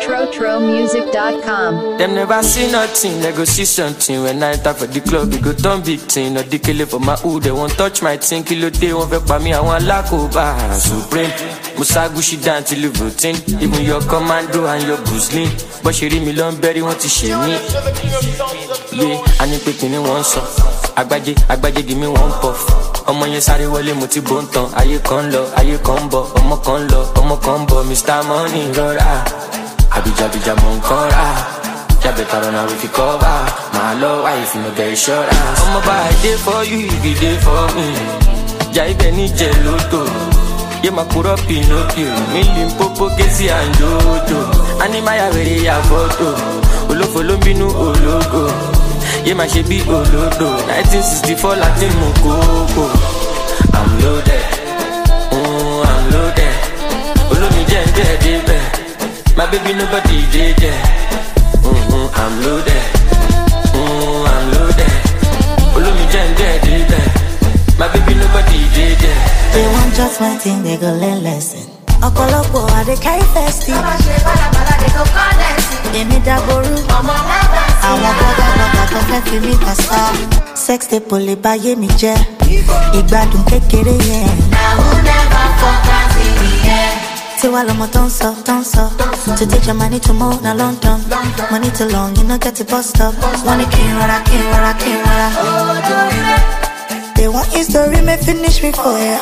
TroTroMusic.com. Them never see nothing, they go see something. When I enter for the club, we go turn big thing. No declare for my hood, they won't touch my thing. Kilo day won't vex by me, I want lack over supreme. Musa Gucci down till you voting. Even your commando and your Bruce but she read me long berry, want to share me. Yeah, I need picking in one song. Agbaje, give me one puff. Ọmọ yẹn sáré wọlé mo ti bó ń tan. Ayé kan lọ, ayé kan bọ̀. Ọmọ kan lọ, ọmọ kan bọ̀. Mr. Money rọra. Abija mo ń kọ́ra. Better run out if you cover. My love, wife, no get insurance. I'ma buy a day for you, if you day for me. Jai Benny Geloto. Yeah, my put up Pinocchio. Million Popo, Casey and Jojo. Animaya very ya photo. Follow me no Ologo. Yeah, my shebi Olodo. 1964 Latin Mokoko. I'm loaded. I'm loaded. Olo mi jẹ́ my baby nobody did I'm loaded. I'm loaded. Follow me, my baby nobody did that. They want just one thing, they go learn lesson. Okolopo, they carry festy. They need that boru. I want to fẹ́ fi mi pasta. Sex they pull it by me jẹ́. Ìgbádùn kékeré yẹn. Now who never focus in the air. Tiwa lomo don't stop. To take your money to more na London. Money too long, you know get it bust up. Wanna can't rara. They want history, may finish me for ya.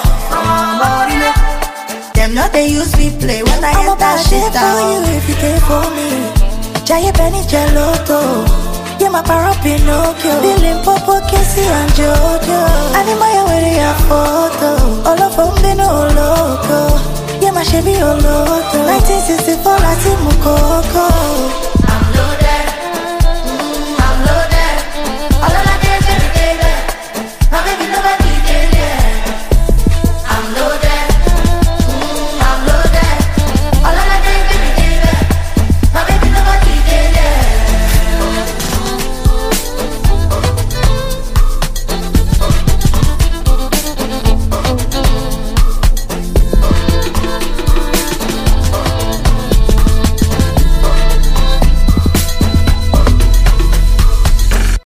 Them know they use me play when I hit that shit down. For you if you care for me. Jai Benny Geloto. Yeah, my para Pinocchio. Billion Popo, Casey and Jojo. Animaya with your photo. All of them be no loco. Yeah, my Chevy Olodo. 1964 Latin Mokoko.